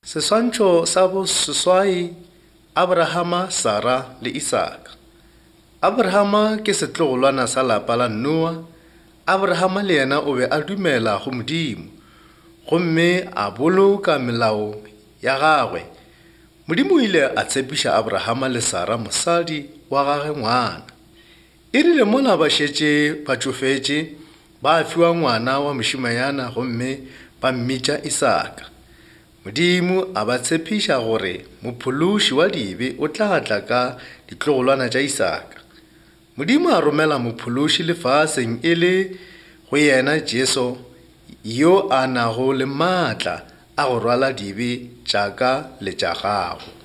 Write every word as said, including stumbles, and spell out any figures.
Seswantšho sa bo seswai, Abrahama, Sara le Isaka. Abrahama ke setlogolwana sa lapa la Noa. Abrahama le yena o be a dumela go Modimo, gomme a boloka melao ya gagwe. Modimo ile a tshepiša Abrahama le Sara mosadi wa gagwe ngwana. E rile mola ba šetše ba tšofetše, ba fiwa ngwana wa mošimanyana gomme ba mmitša Isaka. Modimo a ba tshepiša gore mophološi wa dibe o tla tla ka ditlogolwana tša Isaka. Modimo a romela mophološi lefaseng e le go yena Jesu, yo a nago le maatla a go rwala dibe tša ka le tša gago.